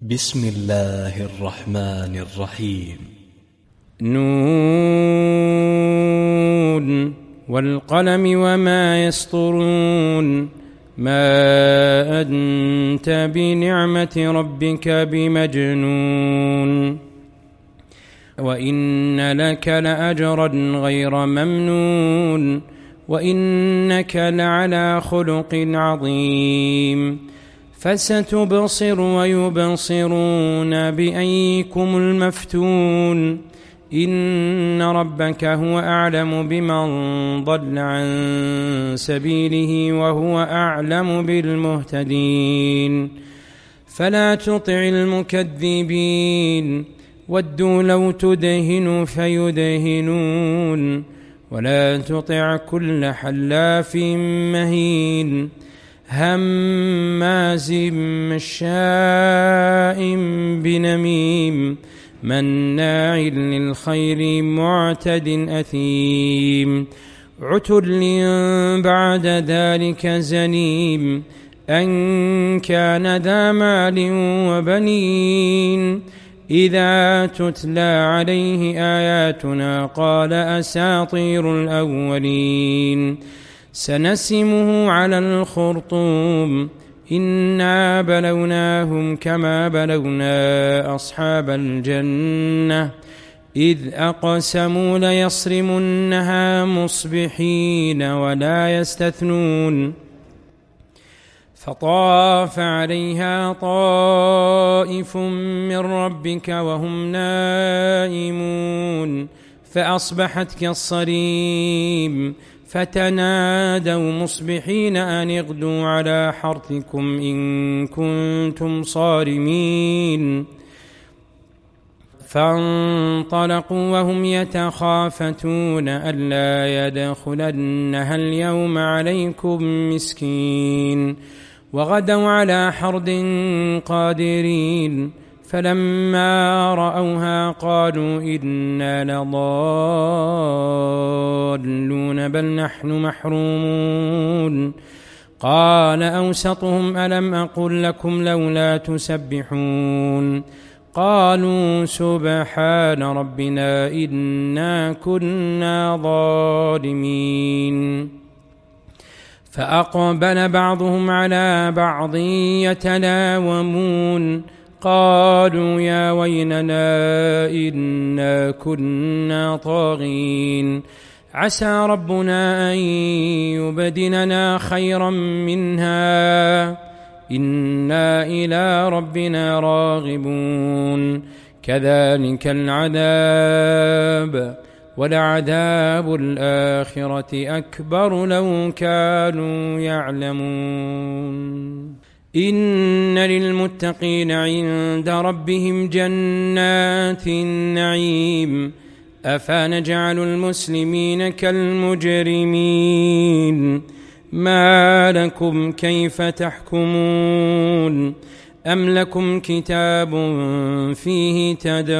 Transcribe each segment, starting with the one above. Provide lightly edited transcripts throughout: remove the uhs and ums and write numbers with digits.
بسم الله الرحمن الرحيم. نون والقلم وما يسطرون ما أنت بنعمة ربك بمجنون وإن لك لأجرا غير ممنون وإنك لعلى خلق عظيم فستبصر ويبصرون بأيكم المفتون إن ربك هو أعلم بمن ضل عن سبيله وهو أعلم بالمهتدين فلا تطع المكذبين ودوا لو تدهن فيدهنون ولا تطع كل حلاف مهين هماز مشاء بنميم مناع للخير معتد أثيم عتل بعد ذلك زنيم أن كان ذا مال وبنين إذا تتلى عليه آياتنا قال أساطير الأولين سنسمه على الخرطوم إنا بلوناهم كما بلونا أصحاب الجنة إذ أقسموا ليصرمنها مصبحين ولا يستثنون فطاف عليها طائف من ربك وهم نائمون فأصبحت كالصريم فتنادوا مصبحين أن اغدوا على حرثكم إن كنتم صارمين فانطلقوا وهم يتخافتون ألا يدخلنها اليوم عليكم مسكين وغدوا على حرد قادرين فلما رأوها قالوا إنا لضالون بل نحن محرومون قال أوسطهم ألم أقل لكم لولا تسبحون قالوا سبحان ربنا إنا كنا ظالمين فأقبل بعضهم على بعض يتلاومون قالوا يا ويلنا إنا كنا طاغين عسى ربنا أن يبدلنا خيرا منها إنا إلى ربنا راغبون كذلك العذاب ولعذاب الآخرة أكبر لو كانوا يعلمون إن للمتقين عند ربهم جنات النعيم أفنجعل المسلمين كالمجرمين ما لكم كيف تحكمون أم لكم كتاب فيه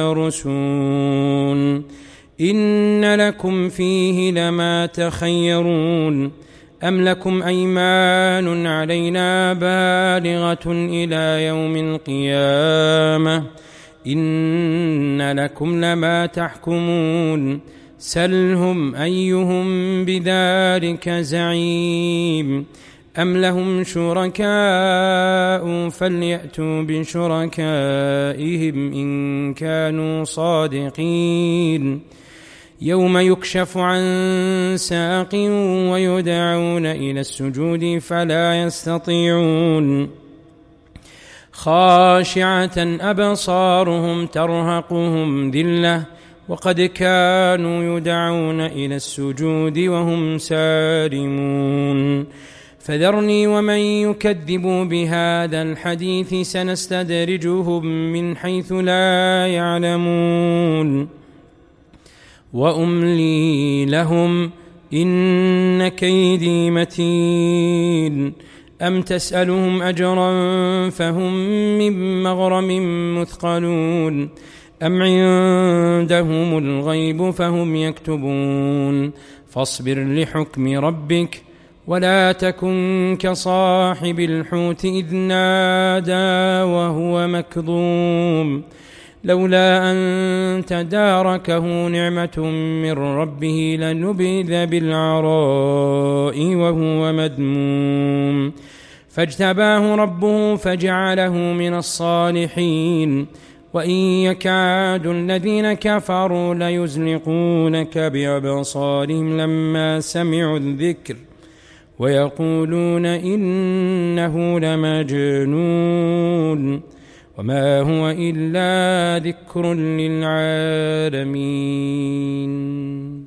تدرسون إن لكم فيه لما تخيرون أم لكم أيمان علينا بالغة إلى يوم القيامة إن لكم لما تحكمون سلهم أيهم بذلك زعيم أم لهم شركاء فليأتوا بشركائهم إن كانوا صادقين يوم يكشف عن ساق ويدعون إلى السجود فلا يستطيعون خاشعة أبصارهم ترهقهم ذلة وقد كانوا يدعون إلى السجود وهم سالمون فذرني ومن يكذب بهذا الحديث سنستدرجهم من حيث لا يعلمون وأملي لهم إن كيدي متين أم تسألهم أجرا فهم من مغرم مثقلون أم عندهم الغيب فهم يكتبون فاصبر لحكم ربك ولا تكن كصاحب الحوت إذ نادى وهو مكظوم لولا أن تداركه نعمة من ربه لنبذ بالعراء وهو مذموم فاجتباه ربه فجعله من الصالحين وإن يكاد الذين كفروا ليزلقونك بأبصارهم لما سمعوا الذكر ويقولون إنه لمجنون وما هو إلا ذكر للعالمين.